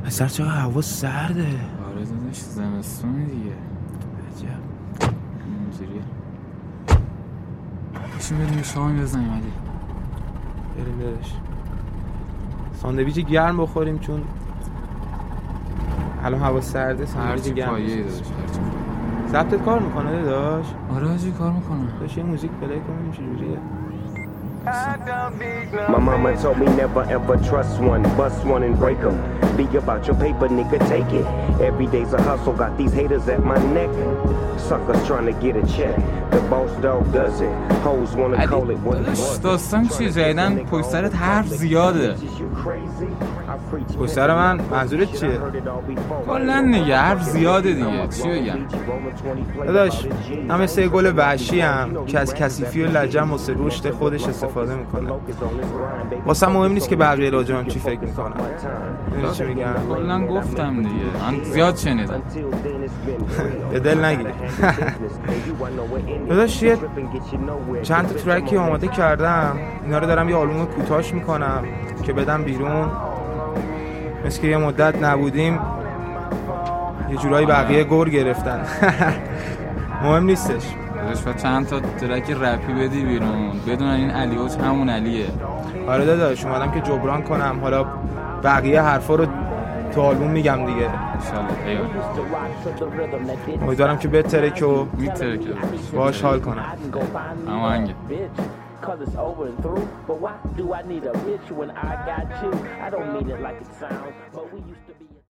پسر چقدر هوا سرده. آره داداش زمستونه دیگه. عجب. اینجوریه. بشین بریم شام بزنیم علی. بریم داداش. ساندویچ گرم بخوریم چون الان هوا سرده. ساندویچ گرم پایه داداش. ضبطت کار میکنه داداش؟ آره حاجی کار میکنه. داداش یه موزیک پلی کنیم چجوریه؟ My mama told me never ever trust one, bust one and break them. Be about your paper, nigga, take it. Every day's a hustle, got these haters at my neck. Suckers trying to get a check. The boss dog does it. Hoes wanna call it what it was. داستان چیه جدیدن پشت سرت حرف زیاده. پشت سر من منظورت چیه؟ کلن دیگه حرف زیاده دیگه. چی بگم؟ داداش من مثل یه گل وحشی هم که از کثیفی و لجم واسه رشد خودش استفاده میکنه. واسه مهم نیست که بقیه راجعم چی فکر میکنن. میدونی چی میگم؟ کلن گفتم دیگه. من زیاد شنیدم. به دل نگیر. داداش یه چند تا ترکی آماده کردم. اینا رو دارم یه آلبوم کوتاهش میکنم که بدم بیرون. مثل که یه مدت نبودیم یه جورایی بقیه گور گرفتن. مهم نیستش. داداش و چند تا ترک رپی بدی بیرون بدون این علیوچ همون علیه. آره داداش اومدم که جبران کنم. حالا بقیه حرفا رو تو آلبوم میگم دیگه انشالله. امیدوارم که بهتره که میترکه باهاش حال کنم. اما هنگه Cause it's over and through, but why do I need a bitch when I got you? I don't mean it like it sounds, but we used to be